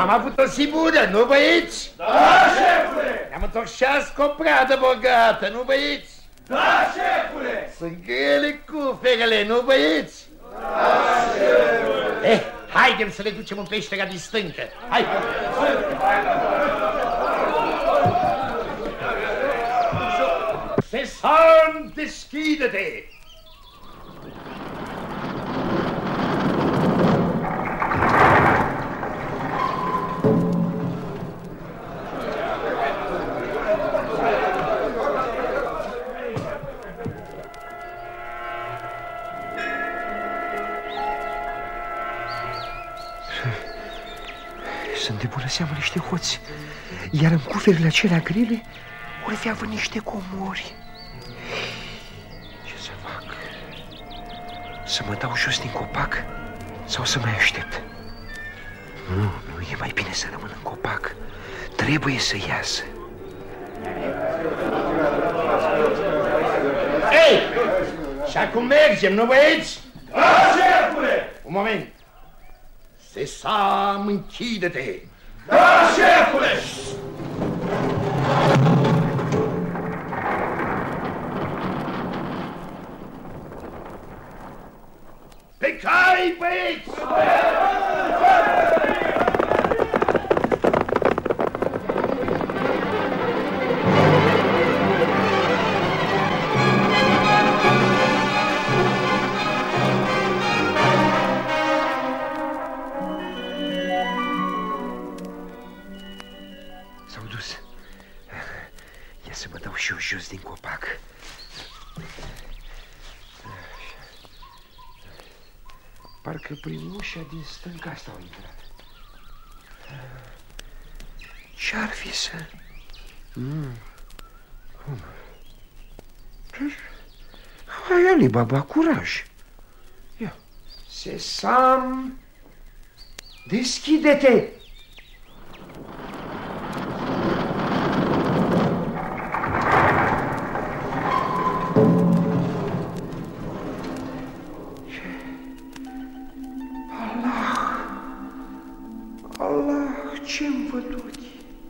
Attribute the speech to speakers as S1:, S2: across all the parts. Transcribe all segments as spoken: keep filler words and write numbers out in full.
S1: Am avut o zi bună, nu băieți?
S2: Da, șefule!
S1: Ne-am întors cu o pradă bogată, nu băieți?
S2: Da, șefule!
S1: Sunt grele cuferele, nu băieți?
S2: Da, șefule!
S1: Eh, haidem să le ducem în peștera din stâncă. Hai! Sesam, deschide-te!
S3: Sunt de bună seamă niște hoți, iar în cuferile acelea grele urfeavă niște comori. Ce să fac? Să mă dau jos din copac sau să mai aștept? Nu, nu, e mai bine să rămân în copac. Trebuie să iasă.
S1: Ei! Și acum mergem, nu băieți?
S2: Da, șefule!
S1: Un moment. Sesam, închide-te!
S2: Da, șefule!
S1: Pe cai, băieți!
S3: S-au dus. Ia să mă dau și eu jos din copac. Parcă prin ușa din stânga asta au intrat. Ce-ar fi să... Mm. Cum? Hai, Ali Baba, curaj. Ia. Sesam, deschide-te! Ce-mi văduți?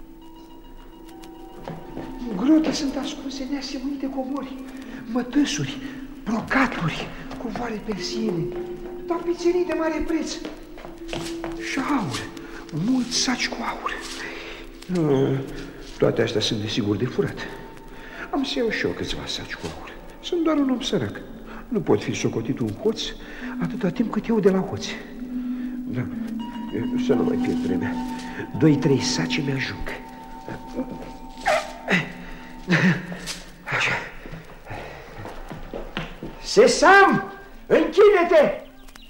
S3: În grotă sunt ascunse neasemănite comori, mătăsuri, brocaturi, cuvoare persiene, tapiserii de mare preț și aur, mulți saci cu aur. Toate astea sunt desigur de furat. Am să iau și eu câțiva saci cu aur. Sunt doar un om sărac. Nu pot fi socotit un hoț atâta timp cât eu de la hoți. Da, să nu mai pierd vremea. Doi, trei saci mi-ajung. Așa. Sesam, închide-te!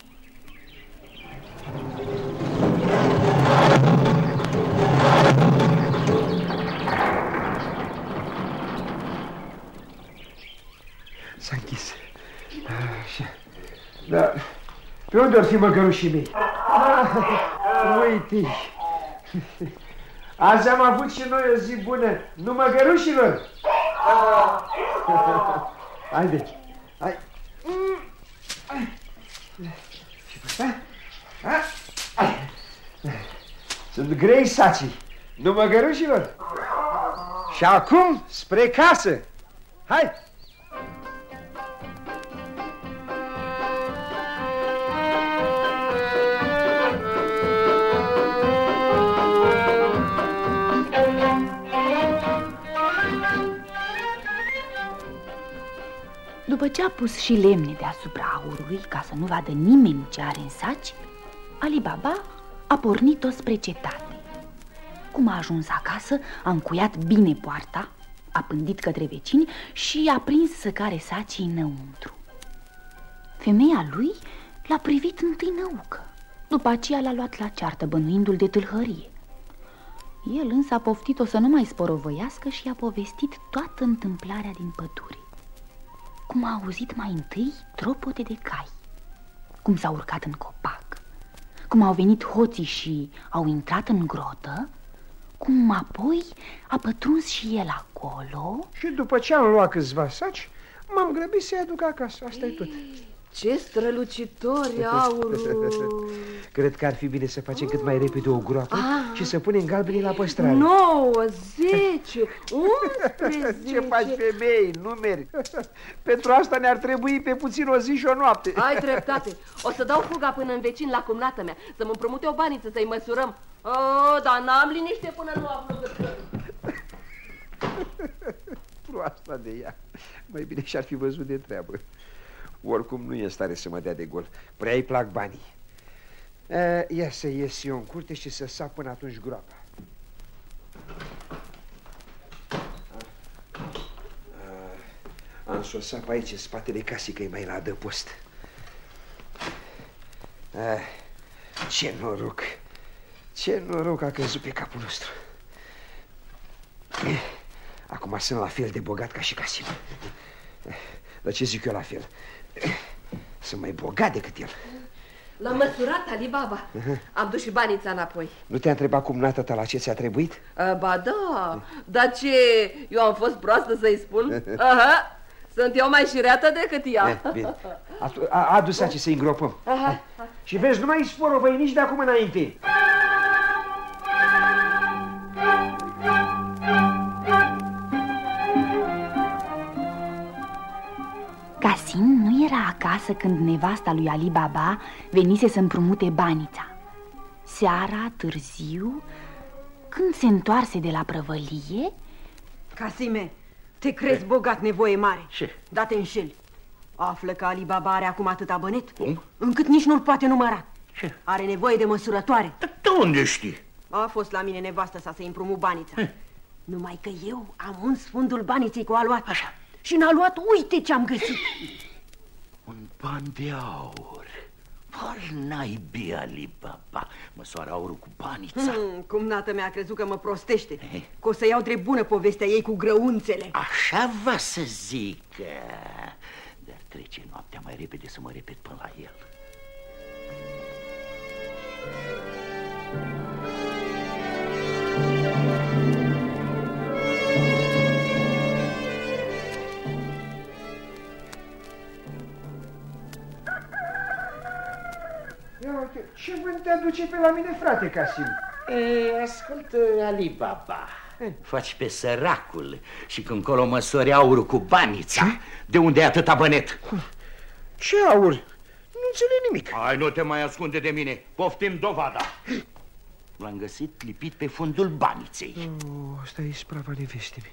S3: S-a închis. Așa. Da. Pe unde or fi măgărușii mei? Uite. Azi am avut și noi o zi bună, nu măgărușilor? Haide, hai. Și asta? Sunt grei sacii, nu măgărușilor? Și acum spre casă. Hai!
S4: După ce a pus și lemne deasupra aurului, ca să nu vadă nimeni ce are în saci, Ali Baba a pornit-o spre cetate. Cum a ajuns acasă, a încuiat bine poarta, a pândit către vecini și a prins să care sacii înăuntru. Femeia lui l-a privit întâi năucă, după aceea l-a luat la ceartă, bănuindu-l de tâlhărie. El însă a poftit-o să nu mai sporovăiască și a povestit toată întâmplarea din pădure. Cum a auzit mai întâi tropote de cai, cum s-a urcat în copac, cum au venit hoții și au intrat în grotă, cum apoi a pătruns și el acolo.
S3: Și după ce am luat câțiva saci, m-am grăbit să-i aduc acasă, asta e tot.
S5: Ce strălucitori aurul!
S3: Cred că ar fi bine să facem cât mai repede o groapă ah. și să punem galbenii la păstrare.
S5: nouă, zece, unsprezece.
S3: Ce faci, femei? Numeri. Pentru asta ne-ar trebui pe puțin o zi și o noapte.
S5: Ai dreptate. O să dau fuga până în vecin la cumnată mea, să-mi împrumute o baniță să-i măsurăm. Oh, dar n-am liniște până nu aflu cât.
S3: Proasta de ea. Mai bine și-ar fi văzut de treabă. Oricum nu e în stare să mă dea de gol. Prea îi plac banii. E, ia să ies eu în curte și să sap până atunci groapa. Am să o sap aici, în spatele casei, că e mai la adăpost. A, ce noroc! Ce noroc a căzut pe capul nostru. Acum sunt la fel de bogat ca și Casim. Dar ce zic eu la fel? Sunt mai bogat decât el.
S5: L-am măsurat, Ali Baba. uh-huh. Am dus și banița înapoi.
S3: Nu te-a întrebat cum nata ta la ce ți-a trebuit?
S5: A, ba da, dar ce? Eu am fost proastă să-i spun? Aha. Sunt eu mai șireată decât ea.
S3: Eh, bine. Adu-ți aici să-i îngropăm. Aha. Și vezi, nu mai sporovăi nici de acum înainte.
S4: Casim nu era acasă când nevasta lui Ali Baba venise să împrumute banița. Seara, târziu, când se întoarse de la prăvălie...
S6: Casime, te crezi bogat, nevoie mare.
S1: Ce?
S6: Da, te înșeli. Află că Ali Baba are acum atâta bănet,
S1: cum?
S6: Încât nici nu-l poate număra.
S1: Ce?
S6: Are nevoie de măsurătoare.
S1: Dar de unde știi?
S6: A fost la mine nevastă sa să-i împrumut banița. He. Numai că eu am uns fundul baniței cu aluat.
S1: Așa.
S6: Și în aluat, uite ce-am găsit.
S1: Un ban de aur. Par naibii, Ali Baba. Măsoară aurul cu banița.
S6: hmm, Cumnată mea a crezut că mă prostește, că o să iau drept bună povestea ei cu grăunțele.
S1: Așa va să zică. Dar trece noaptea mai repede să mă repet până la el.
S3: Ce vânt te aduce pe la mine, frate Casim?
S1: E, ascultă, Ali Baba, e? Faci pe săracul și când colo măsori aurul cu banița. Ce? De unde e atâta bănet?
S3: Ce aur? Nu înțeleg nimic.
S1: Hai, nu te mai ascunde de mine. Poftim dovada. L-am găsit lipit pe fundul baniței.
S3: Oh, asta e sprava nevestei.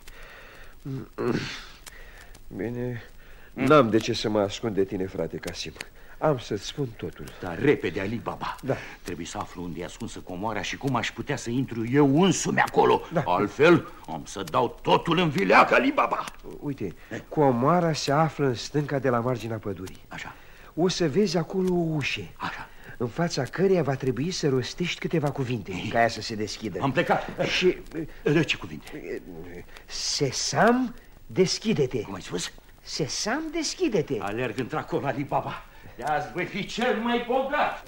S3: Bine, n-am de ce să mă ascund de tine, frate Casim. Am să-ți spun totul.
S1: Dar repede, Ali Baba. Da. Trebuie să aflu unde e ascunsă comoara și cum aș putea să intru eu însumi acolo. Da. Altfel am să dau totul în vileac, Ali Baba.
S3: Uite, comoara se află în stânca de la marginea pădurii.
S1: Așa.
S3: O să vezi acolo o ușă.
S1: Așa.
S3: În fața căreia va trebui să rostești câteva cuvinte. Ei. Ca ea să se deschidă.
S1: Am plecat. Și... De ce cuvinte?
S3: Sesam, deschide-te.
S1: Cum ai spus?
S3: Sesam, deschide-te.
S1: Alerg într-acolo, Ali Baba. De azi voi fi cel mai bogat.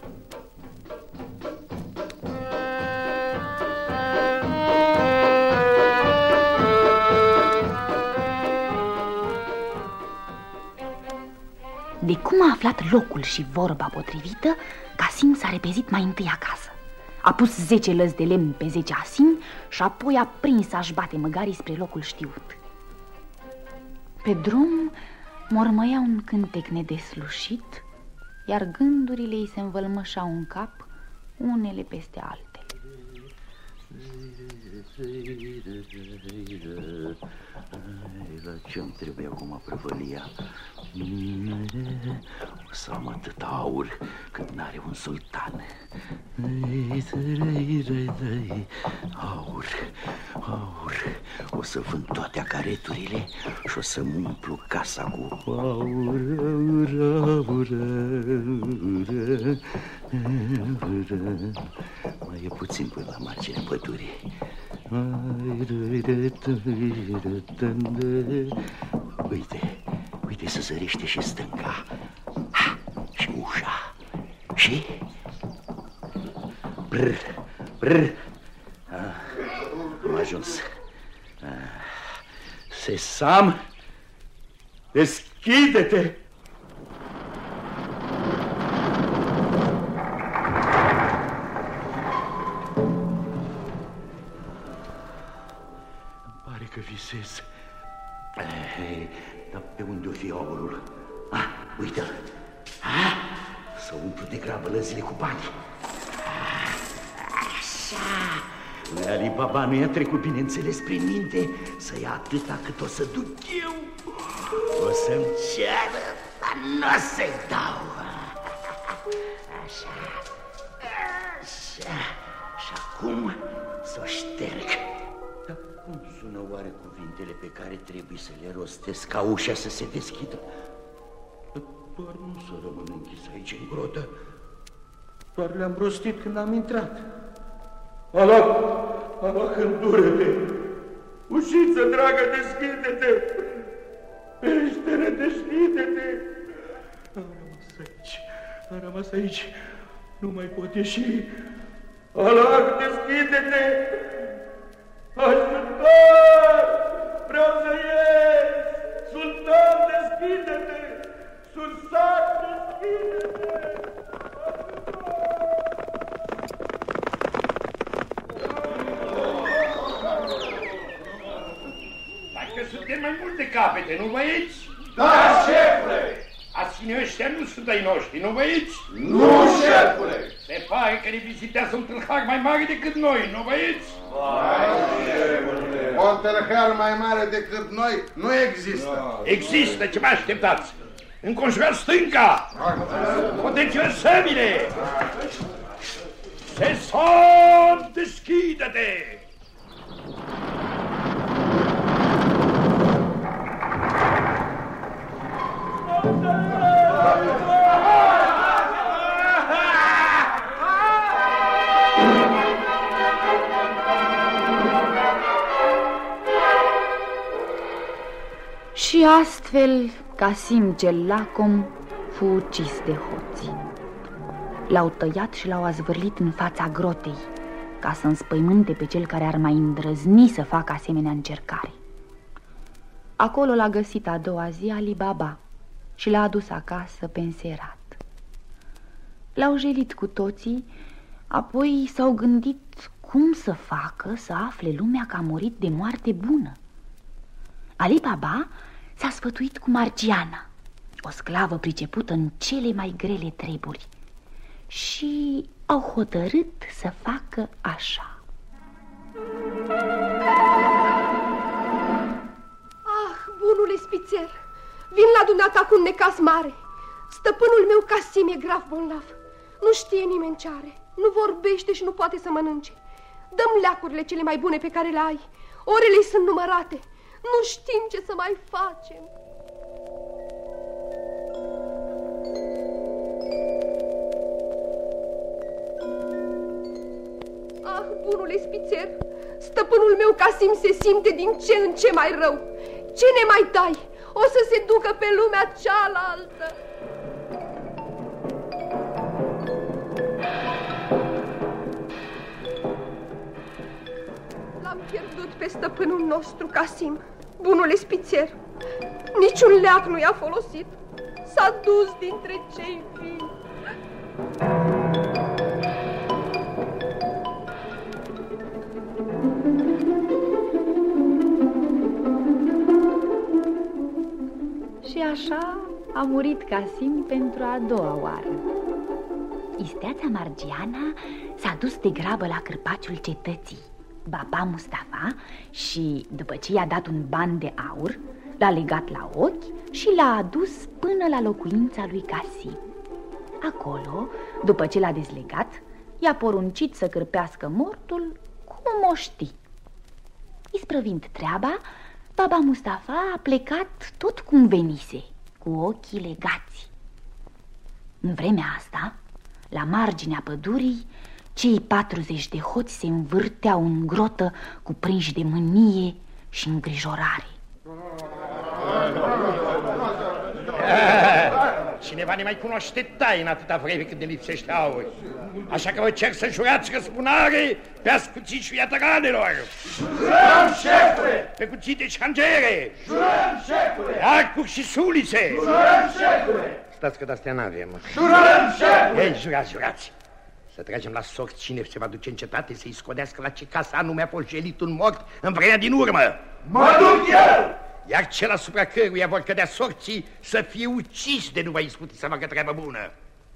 S4: De cum a aflat locul și vorba potrivită, Casim s-a repezit mai întâi acasă. A pus zece lăzi de lemn pe zece asini și apoi a prins a-și bate măgarii spre locul știut. Pe drum mormăia un cântec nedeslușit, iar gândurile îi se învălmășau în cap, unele peste altele.
S1: La ce-mi trebuie acum prăvălia? O să am atât aur cât n-are un sultan. Aur, aur. O să vând toate acareturile și o să-mi umplu casa cu aur, aur, aur, aur. Mai e puțin până la marginea pădurii. Uite, uite să zărește și stânga. Ha, și ușa. Și... Brr, brr. Am ajuns. Sesam, deschide-te! găsesc. Dar pe unde o fi aurul? Ah, uite-l. Ah, să umplu de grabă lăzile cu bani. Ah, așa. Lui Ali Baba nu i-a trecut, bineînțeles, prin minte să ia atâta cât o să duc eu. O să-mi ceară, dar nu o să-i dau. Așa, așa. Și acum să o șterg. Dar cum sună oare cuvintele pe care trebuie să le rostesc ca ușa să se deschidă? Doar nu să rămân închis aici în grotă. Doar le-am rostit când am intrat. Alac, Alac, îndură-te! Ușiță dragă, deschide-te! Peștere, deschide-te! Am rămas aici, am rămas aici. Nu mai pot ieși. Alac, deschide-te! Ajutor! Vreau să ies! Sultan, deschide-te! Sultan, deschide-te!
S7: Dacă suntem mai multe capete, nu băieți?
S2: Da, șefule!
S7: Aține ăștia nu sunt ai noștri, nu băieți?
S2: Nu, șefule!
S7: Se pare că ne vizitează un tâlhar mai mare decât noi, nu băieți?
S2: O tâlhar mai mare decât noi nu există.
S7: Există, ce mă așteptați? Înconjurați stânca! Poteți-vă săbile! Seson, deschide-te!
S4: Și astfel Casim cel lacom fu ucis de hoți. L-au tăiat și l-au azvârlit în fața grotei, ca să înspăimânte pe cel care ar mai îndrăzni să facă asemenea încercare. Acolo l-a găsit a doua zi Ali Baba și l-a adus acasă pe înserat. L-au jelit cu toții, apoi s-au gândit cum să facă să afle lumea că a murit de moarte bună. Ali Baba s-a sfătuit cu Margiana, o sclavă pricepută în cele mai grele treburi, și au hotărât să facă așa.
S8: Ah, bunule spițer, vin la dumneata cu un necaz mare. Stăpânul meu Casim e grav bolnav. Nu știe nimeni ce are, nu vorbește și nu poate să mănânce. Dăm leacurile cele mai bune pe care le ai. Orele sunt numărate. Nu știm ce să mai facem. Ah, bunule spițer, stăpânul meu Casim se simte din ce în ce mai rău. Ce ne mai dai? O să se ducă pe lumea cealaltă. L-am pierdut pe stăpânul nostru Casim, bunule spițer. Niciun leac nu i-a folosit. S-a dus dintre cei vii.
S4: Și așa a murit Casim pentru a doua oară. Isteața Margiana s-a dus de grabă la cârpaciul cetății, Baba Mustafa, și după ce i-a dat un ban de aur, l-a legat la ochi și l-a adus până la locuința lui Casim. Acolo, după ce l-a dezlegat, i-a poruncit să cârpească mortul cum o știi. Isprăvind treaba, Baba Mustafa a plecat tot cum venise, cu ochii legați. În vremea asta, la marginea pădurii, cei patruzeci de hoți se învârteau în grotă, cuprinși de mânie și îngrijorare.
S7: Cineva ne mai cunoaște taina atâta vreme cât ne lipsește aur. Așa că vă cer să jurați răzbunare pe ascuțiți și iatăranelor.
S2: Jurăm, șefule!
S7: Pe cuțite și hangere.
S2: Jurăm, șefule!
S7: Pe arcuri și sulițe.
S2: Jurăm, șefule!
S3: Stați că de-astea n-avem.
S2: Jurăm, șefule!
S7: Ei, jurați, jurați. Să tragem la sorți cine se va duce în cetate să-i scodească la ce casă anume a fost jelit un mort în vremea din urmă.
S2: Mă duc eu!
S7: Iar cel asupra căruia vor cădea sorții să fie ucis de nu va izbuti să facă treabă bună.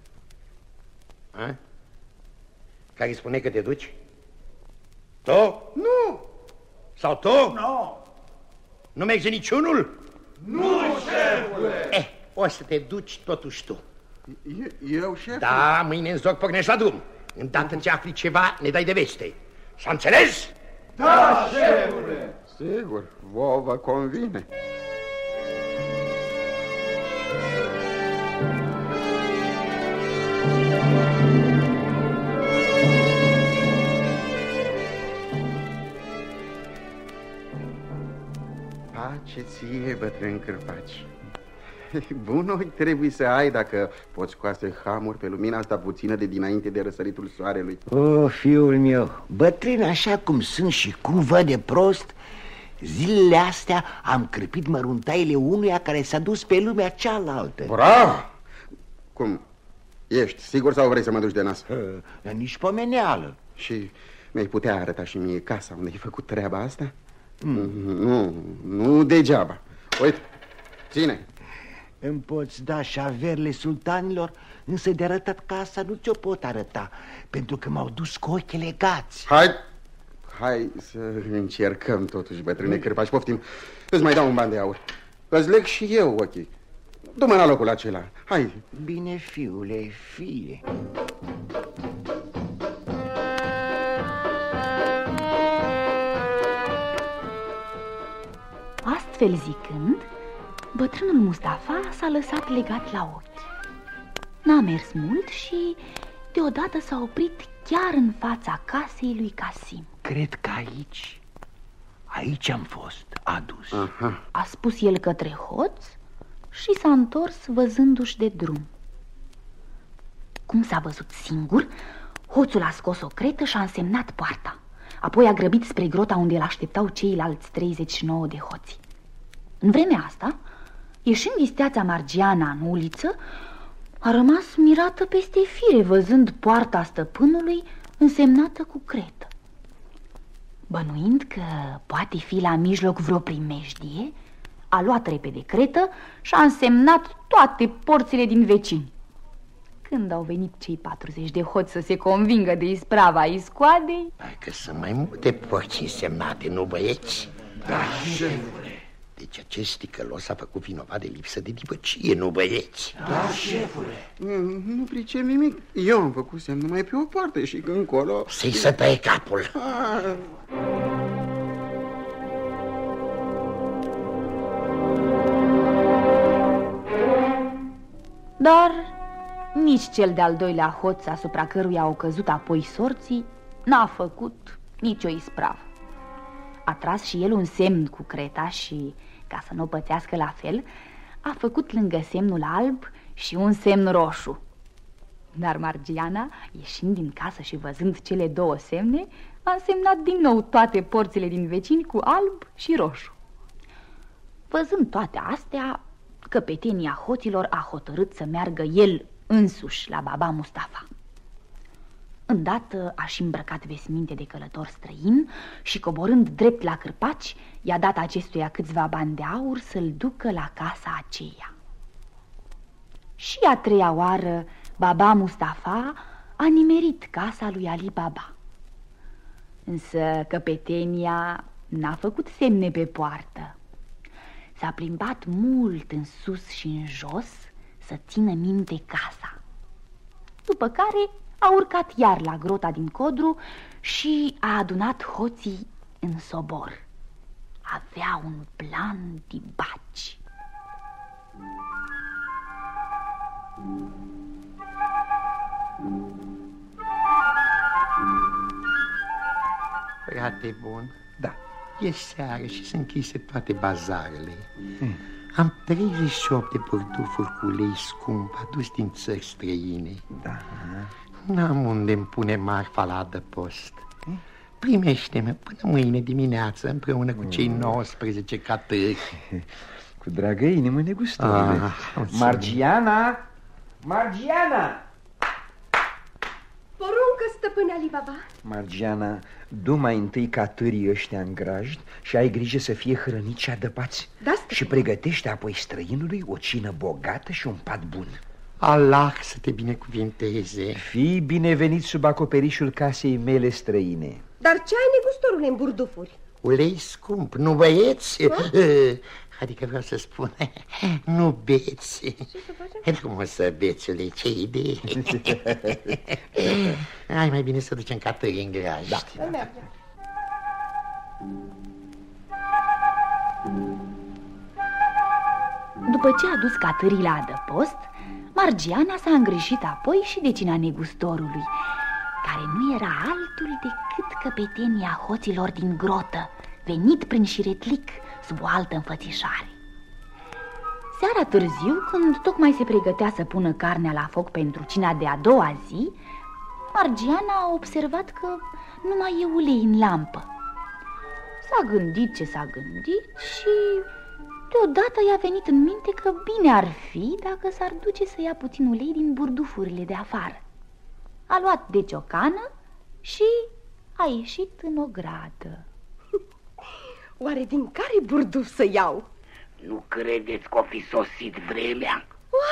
S7: A? Care spune că te duci? Tu?
S2: Nu!
S7: Sau tu?
S2: Nu!
S7: Nu merge niciunul?
S2: Nu, șefule!
S7: Eh, o să te duci totuși tu.
S2: Eu, șefule?
S7: Da, mâine în zor pornești la drum. Îndată ce afli ceva, ne dai de veste. S-a înțeles?
S2: Da, șefule!
S9: Sigur, vouă vă convine. Pace ție, bătrân cârpaci. Bun ochi trebuie să ai dacă poți scoase hamuri pe lumina asta puțină de dinainte de răsăritul soarelui.
S1: O, fiul meu, bătrân așa cum sunt și cum văd de prost, zilele astea am crăpit măruntaile unuia care s-a dus pe lumea cealaltă.
S9: Bravo! Cum? Ești sigur sau vrei să mă duci de nas?
S1: Uh, nici pomeneală.
S9: Și mi-ai putea arăta și mie casa unde ai făcut treaba asta? Mm. Nu, nu degeaba. Uite, ține.
S1: Îmi poți da și averile sultanilor, însă de arătat casa nu ți-o pot arăta, pentru că m-au dus cu ochii legați.
S9: Hai, hai să încercăm totuși, bătrâne cârpaci, poftim. Îți mai dau un ban de aur. Îți leg și eu ochii. Du-mă la locul acela, hai.
S1: Bine, fiule, fie.
S4: Astfel zicând, bătrânul Mustafa s-a lăsat legat la ochi. N-a mers mult și deodată s-a oprit chiar în fața casei lui Casim.
S1: Cred că aici, aici am fost adus.
S9: Aha.
S4: A spus el către hoț și s-a întors văzându-și de drum. Cum s-a văzut singur, hoțul a scos o cretă și a însemnat poarta. Apoi a grăbit spre grota unde îl așteptau ceilalți treizeci și nouă de hoți. În vremea asta, ieșind isteața Margiana în uliță, a rămas mirată peste fire, văzând poarta stăpânului însemnată cu cretă. Bănuind că poate fi la mijloc vreo primejdie, a luat repede cretă și a însemnat toate porțile din vecini. Când au venit cei patruzeci de hoți să se convingă de isprava iscoadei...
S7: Hai că sunt mai multe porți însemnate, nu băieți?
S2: Da, șefule.
S7: Deci acest ticălos a făcut vinovat de lipsă de dibăcie, nu băieți?
S2: Da, șefule.
S9: Nu, nu pricep nimic. Eu am făcut semn numai pe o parte și încolo...
S7: Să-i să tăie capul.
S9: A...
S4: Dar nici cel de-al doilea hoț asupra căruia au căzut apoi sorții n-a făcut nicio ispravă. A tras și el un semn cu creta și, ca să nu pățească la fel, a făcut lângă semnul alb și un semn roșu. Dar Margiana, ieșind din casă și văzând cele două semne, a însemnat din nou toate porțile din vecini cu alb și roșu. Văzând toate astea, căpetenia hoților a hotărât să meargă el însuși la baba Mustafa. Îndată a-și îmbrăcat vesminte de călător străin și, coborând drept la cârpaci, i-a dat acestuia câțiva bani de aur să-l ducă la casa aceea. Și a treia oară, baba Mustafa a nimerit casa lui Ali Baba. Însă căpetenia n-a făcut semne pe poartă. S-a plimbat mult în sus și în jos să țină minte casa. După care a urcat iar la grota din Codru și a adunat hoții în sobor. Avea un plan dibaci.
S7: Frate bun,
S3: Da.
S7: e seară și sunt închise toate bazarele. mm. Am treizeci și opt de portufuri cu ulei scump adus din țări străine.
S3: Da.
S7: N-am unde-mi pune marfa la adăpost. Primește-mă până mâine dimineață împreună cu cei nouăsprezece catări.
S3: Cu dragă inimă, negustorule.
S7: Ah,
S3: Margiana! Margiana!
S8: Poruncă, poruncă, stăpâne Alibaba.
S3: Margiana, du mai întâi catârii ăștia în grajd și ai grijă să fie hrăniți și adăpați.
S8: Da,
S3: și pregătește apoi străinului o cină bogată și un pat bun.
S7: Allah să te binecuvinteze.
S3: Fii binevenit sub acoperișul casei mele străine.
S8: Dar ce ai, negustorule, în burdufuri?
S7: Ulei scump, nu băieți? Adică vreau să spun, nu beți. Ce să facem? Cum o să beți, ulei, ce idee. Hai, mai bine să ducem catării în grajd. Da.
S4: După ce a dus catârii la adăpost, Margiana s-a îngrijit apoi și de cina negustorului, care nu era altul decât căpetenia hoților din grotă, venit prin șiretlic sub o altă înfățișare. Seara târziu, când tocmai se pregătea să pună carnea la foc pentru cina de a doua zi, Margiana a observat că nu mai e ulei în lampă. S-a gândit ce s-a gândit și deodată i-a venit în minte că bine ar fi dacă s-ar duce să ia puțin ulei din burdufurile de afară. A luat deci o cană și a ieșit în ogradă.
S8: Oare din care burduf să iau?
S1: Nu credeți că o fi sosit vremea?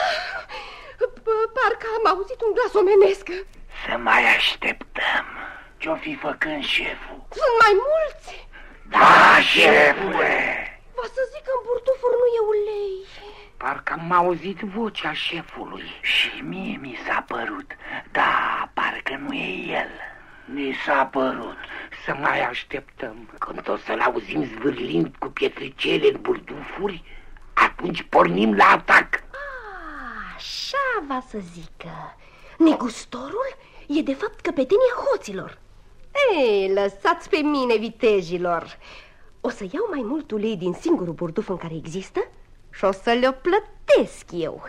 S8: Parcă am auzit un glas omenesc.
S1: Să mai așteptăm. Ce-o fi făcând șeful?
S8: Sunt mai mulți.
S1: Da, șefule.
S8: Va să zic că în burdufuri nu e ulei.
S1: Parcă am auzit vocea șefului și mie mi s-a părut. Da, parcă nu e el. Mi s-a părut. Să mai așteptăm. Când o să-l auzim zvârlind cu pietricele în burdufuri, atunci pornim la atac.
S8: A, așa va să zică. Negustorul e de fapt căpetenia hoților. Ei, lăsați pe mine, vitejilor. O să iau mai mult ulei din singurul burduf în care există și o să le-o plătesc eu.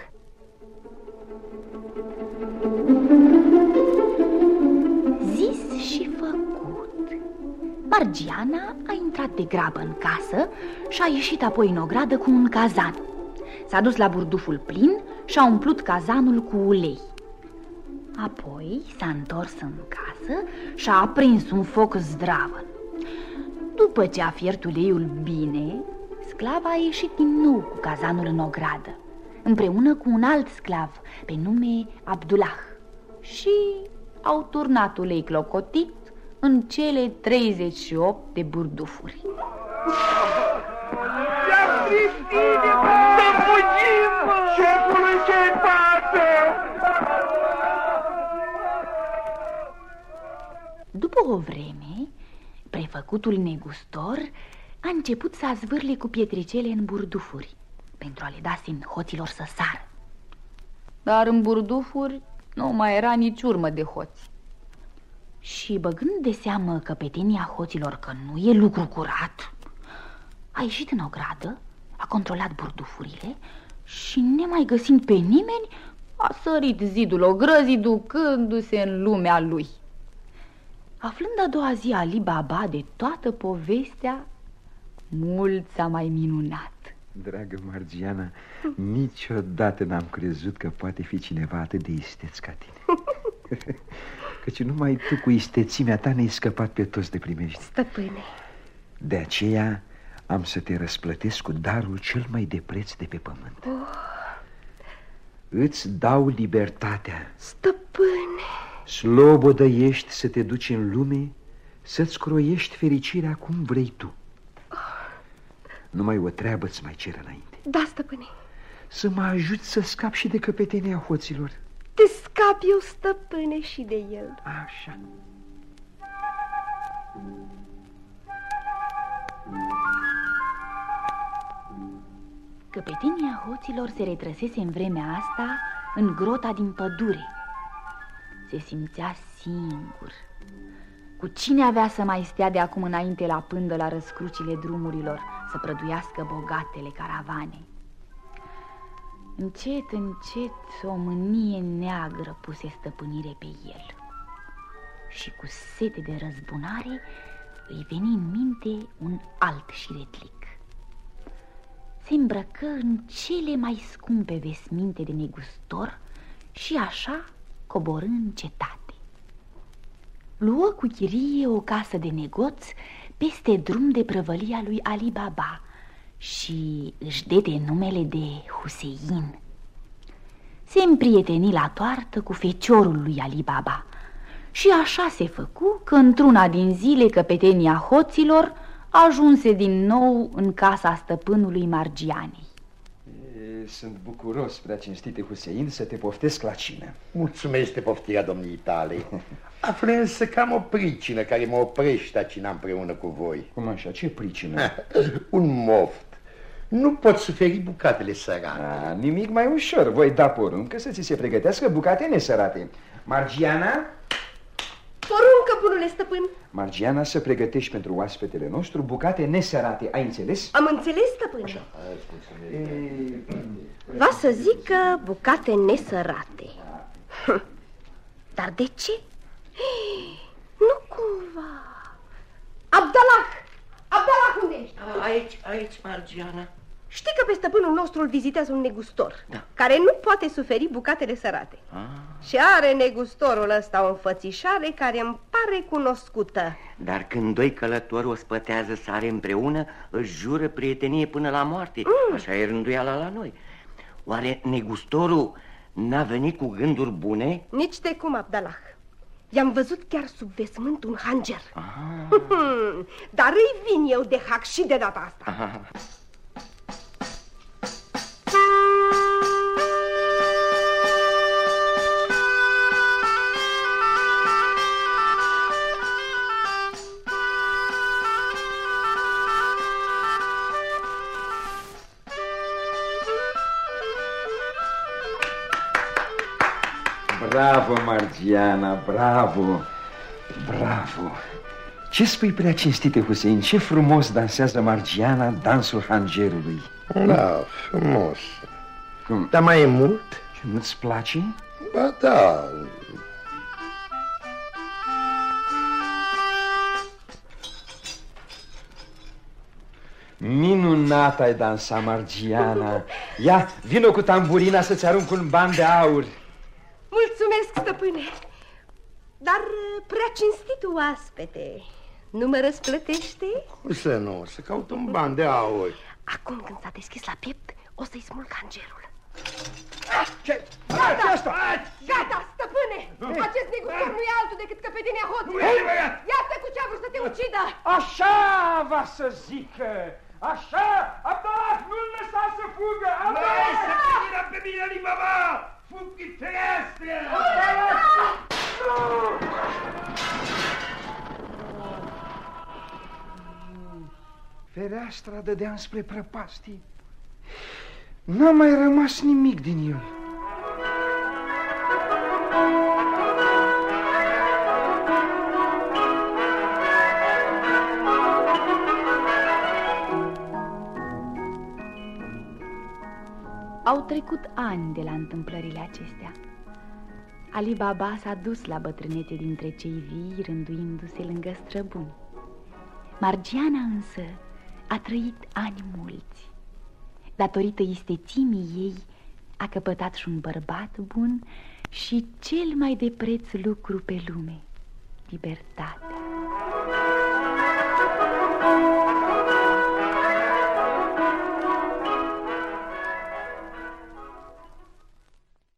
S4: Zis și făcut. Margiana a intrat de grabă în casă și a ieșit apoi în ogradă cu un cazan. S-a dus la burduful plin și a umplut cazanul cu ulei. Apoi s-a întors în casă și a aprins un foc zdravăn. După ce a fiert uleiul bine, sclava a ieșit din nou cu cazanul în ogradă, împreună cu un alt sclav pe nume Abdullah, și au turnat ulei clocotit în cele treizeci și opt de burdufuri.
S1: Ce-am pristine, mă! Să fugim, mă! Șefului, ce-i pasă?
S4: După o vreme, prefăcutul negustor a început să azvârle cu pietricele în burdufuri pentru a le da semn hoților să sară. Dar în burdufuri nu mai era nici urmă de hoți. Și băgând de seamă căpetenia hoților că nu e lucru curat, a ieșit în ogradă, a controlat burdufurile și, nemai găsind pe nimeni, a sărit zidul ogrăzii, ducându-se în lumea lui. Aflând a doua zi Ali Baba de toată povestea, mult s-a mai minunat.
S3: Dragă Margiana, niciodată n-am crezut că poate fi cineva atât de isteț ca tine. Căci numai tu cu istețimea ta ne-ai scăpat pe toți de primești.
S8: Stăpâne,
S3: de aceea am să te răsplătesc cu darul cel mai de preț de pe pământ.
S8: oh.
S3: Îți dau libertatea.
S8: Stăpâne,
S3: slobodă ești să te duci în lume, să-ți croiești fericirea cum vrei tu. Numai o treabă îți mai cer înainte.
S8: Da, stăpâne.
S3: Să mă ajuți să scap și de căpetenia hoților.
S8: Te scap eu, stăpâne, și de el.
S3: Așa.
S4: Căpetenia hoților se retrăsese în vremea asta în grota din pădure. Se simțea singur. Cu cine avea să mai stea de acum înainte la pândă la răscrucile drumurilor să prăduiască bogatele caravane? Încet, încet, o mânie neagră puse stăpânire pe el și cu sete de răzbunare îi veni în minte un alt șiretlic. Se îmbrăcă în cele mai scumpe vesminte de negustor și așa coborâ în cetate. luă cu chirie o casă de negoț peste drum de prăvălia lui Ali Baba și își dete numele de Husein. Se împrieteni la toartă cu feciorul lui Ali Baba și așa se făcu că într-una din zile căpetenia hoților ajunse din nou în casa stăpânului Margianei.
S3: Sunt bucuros, prea cinstite Husein, să te poftesc la cină.
S7: Mulțumesc de poftirea domnii tale. Află însă că am o pricină care mă oprește a cina împreună cu voi.
S3: Cum așa? Ce pricină?
S7: Un moft. Nu pot suferi bucatele sărate.
S3: A, nimic mai ușor. Voi da poruncă să ți se pregătească bucate nesărate. Margiana?
S8: Poruncă, bunule stăpân.
S3: Margiana, să pregătești pentru oaspetele nostru bucate nesărate. Ai înțeles?
S8: Am înțeles, stăpân.
S3: Așa.
S8: Va să zic că bucate nesărate. Dar de ce? Nu cumva. Abdalah! Abdalah, unde ești?
S1: Aici, aici, Margiana.
S8: Știi că pe stăpânul nostru îl vizitează un negustor,
S1: da,
S8: care nu poate suferi bucatele sărate.
S1: Ah.
S8: Și are negustorul ăsta o înfățișare care îmi pare cunoscută.
S1: Dar când doi călători o spătează sare împreună, își jură prietenie până la moarte. mm. Așa e rânduiala la noi. Oare negustorul n-a venit cu gânduri bune?
S8: Nici de cum, Abdalah. I-am văzut chiar sub vesmânt un hanger.
S1: Ah.
S8: Dar îi vin eu de hac și de data asta.
S1: Ah.
S3: Bravo, Margiana, bravo, bravo. Ce spui, prea cinstite Husein? Ce frumos dansează Margiana dansul hangerului.
S7: Da, frumos.
S3: Cum?
S7: Dar mai e mult?
S3: Și nu-ți place?
S7: Ba da.
S3: Minunat ai dansa, Margiana. Ia, vino cu tamburina să-ți arunc un ban de aur.
S8: Mulțumesc, stăpâne. Dar prea cinstit oaspete, nu mă răsplătește?
S7: Cum să nu? Să caut un ban de aur.
S8: Acum când s-a deschis la piept, o să-i smulg hangerul.
S3: Ce?
S8: Gata,
S3: asta?
S8: Gata, stăpâne! Acest negustor nu e altul decât căpetenia hoților. Iată cu ce a vrut să te ucidă.
S3: Așa va să zică. Așa, Abdalah, nu-l lăsa să fugă.
S7: Mai să vină pe mine, Ali Baba! Fughi terestre!
S3: Fereastra dădea înspre prăpastii. N-a mai rămas nimic din el.
S4: Au trecut ani de la întâmplările acestea. Ali Baba s-a dus la bătrânete dintre cei vii, rânduindu-se lângă străbuni. Margiana însă a trăit ani mulți. Datorită istețimii ei, a căpătat și un bărbat bun și cel mai de preț lucru pe lume, libertatea.